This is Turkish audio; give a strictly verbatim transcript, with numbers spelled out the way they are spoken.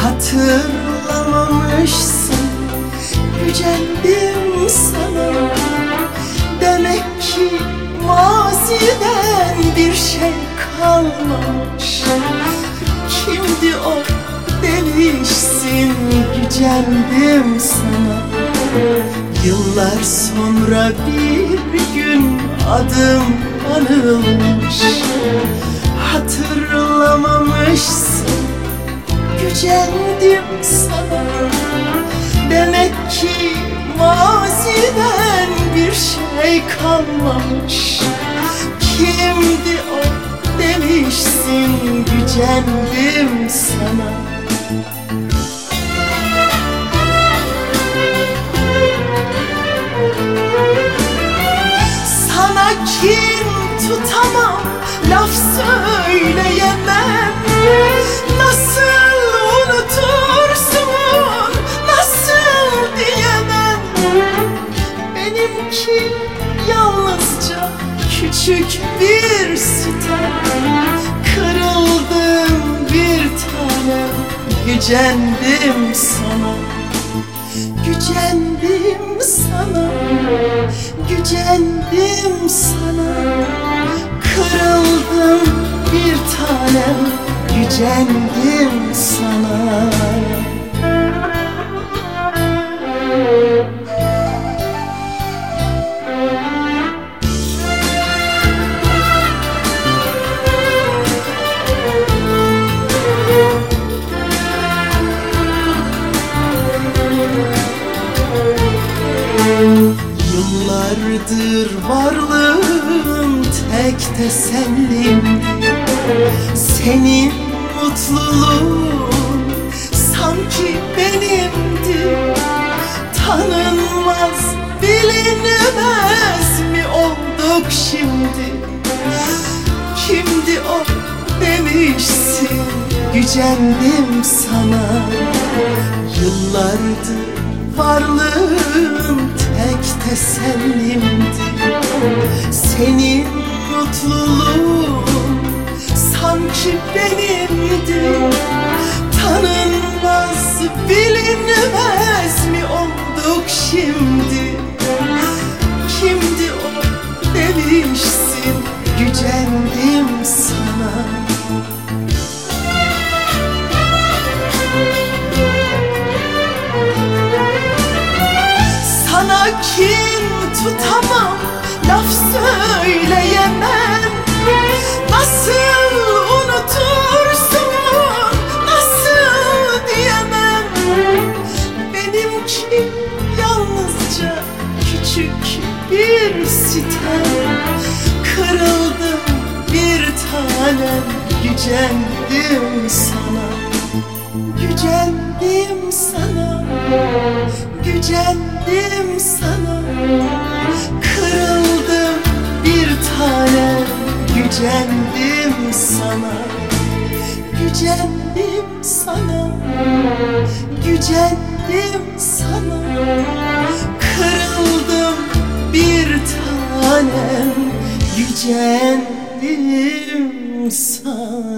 Hatırlamamışsın, gücendim sana. Demek ki maziden bir şey kalmamış. Kimdi o demişsin, gücendim sana. Yıllar sonra bir gün adım anılmış. Hatırlamamışsın, gücendim sana. Demek ki maziden bir şey kalmamış. Kimdi o demişsin, gücendim sana. Sana kin tutamam, laf söyleyemem. Nasıl unutursun, nasıl diyemem. Benimki yalnızca küçük bir sitem. Kırıldım bir tanem, gücendim sana. Gücendim sana, gücendim sana. Kırıldım bir tanem, gücendim sana. Yıllardır varlığım tek tesellim. Senin mutluluğun sanki benimdi. Tanınmaz, bilinmez mi olduk şimdi? Kimdi o demişsin, gücendim sana. Yıllardır varlığım tek tesellimdi. Senin mutluluğun sanki benimdi. Tanınmaz, bilinmez mi olduk şimdi? Kimdi o demişsin, gücendim sana. Sana kin tutamam, laf söyleyemem. Nasıl unutursun, nasıl diyemem. Benimki yalnızca küçük bir sitem. Kırıldım bir tanem, gücendim sana. Gücendim sana, gücendim sana. Kırıldım bir tanem, gücendim sana. Gücendim sana, gücendim sana. Kırıldım bir tanem, gücendim sana.